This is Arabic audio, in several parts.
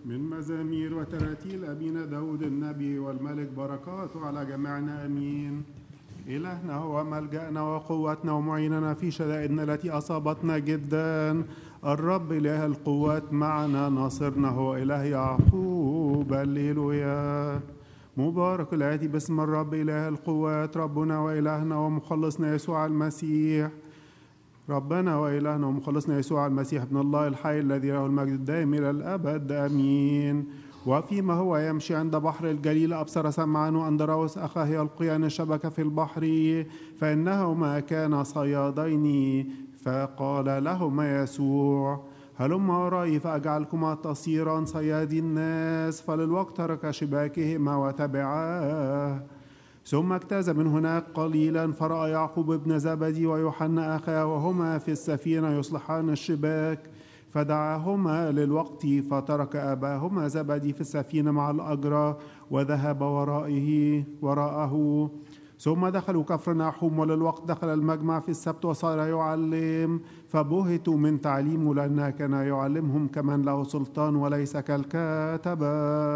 من مزامير وتراتيل أبينا داود النبي والملك بركاته على جميعنا أمين. إلهنا هو ملجأنا وقوتنا ومعيننا في شدائدنا التي أصابتنا جدا. الرب إله القوات معنا، ناصرنا هو إله يعقوب. هللويا. مبارك الآتي باسم الرب إله القوات، ربنا وإلهنا ومخلصنا يسوع المسيح. ربنا وإلهنا ومخلصنا يسوع المسيح ابن الله الحي الذي له المجد الدائم إلى الأبد آمين. وفيما هو يمشي عند بحر الجليل أبصر سمعان وأندراوس أخاه يلقيان الشبكة في البحر، فإنهما كانا صيادين. فقال لهما يسوع: هلما ورائي فأجعلكما تصيران صيادي الناس. فللوقت ترك شباكهما وتبعاه. ثم اجتاز من هناك قليلا فرأى يعقوب ابن زبدي ويوحنا أخاه وهما في السفينة يصلحان الشباك، فدعاهما للوقت فترك أباهما زبدي في السفينة مع الأجرة وذهب وراءه. ثم دخلوا كفرناحوم، وللوقت دخل المجمع في السبت وصار يعلم، فبهتوا من تعليمه لأنه كان يعلمهم كمن له سلطان وليس كالكاتبة.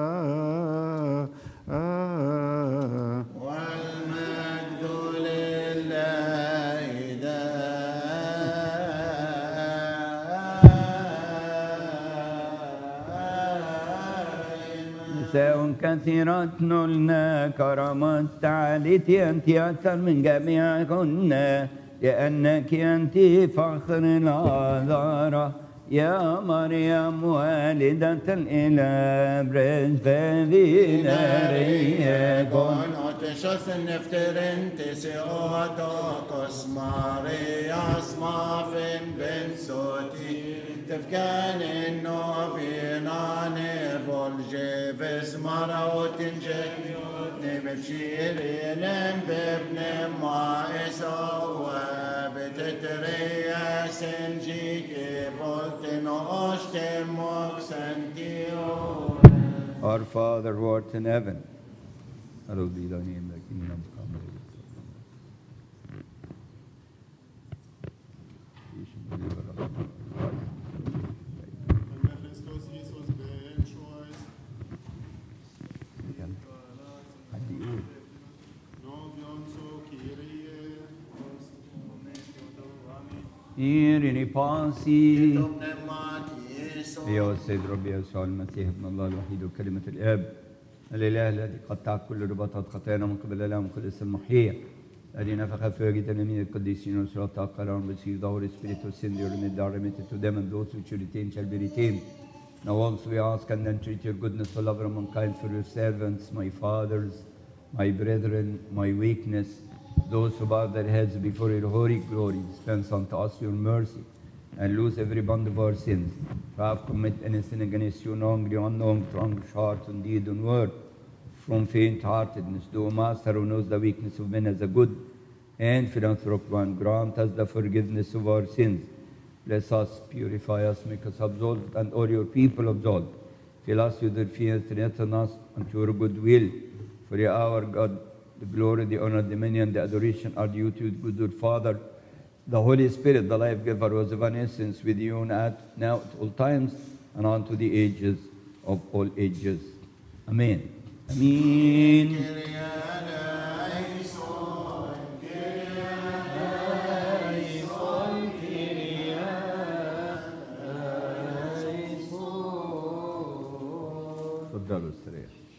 والمجد لله دائما. نساء كثيرات نلنا كرامات تعاليت أنت أكثر من جميعكن، لأنك أنت فخر العذارى يا مريم والدة الإله. برزفذينا Con otros nefterentes otos Marias mafin ben soti tefkan novinane voljeves marautin jeyot nebshirinem bebnem maesawa betetereya senjik volten oshtem moksantio. Our Father who art in heaven, hallowed be thy name, thy kingdom come. إيريني باسي يا السيد ربي يسوع المسيح ابن الله الوحيد وكلمة الآب الإله الذي قطع كل رباطات خطايانا من قبل الله القدس المحيي الذي نفخ في وجه تلاميذ القديسين وسرعة قرار receive the Holy Spirit to send your remit are remitted to them, and those which you retain shall be retained. Now also we ask and entreat your goodness to love and mankind for your servants, my fathers, my brethren, my weakness, those who bow their heads before your holy glory. Dispense unto us your mercy and loose every bond of our sins. For I have committed any sin against you, knowingly, unknowingly, wrong heart, and deed and word, from faint-heartedness. Thou, Master, who knows the weakness of men as a good and philanthropic one, grant us the forgiveness of our sins. Bless us, purify us, make us absolved, and all your people absolved. Fill us with your fear, strengthen us unto your good will. For you, our God, the glory, the honor, the dominion, the adoration are due to good, good Father, the Holy Spirit, the life giver, was of an essence with you now at all times and unto the ages of all ages. Amen. Amen. تفضلوا استريحوا.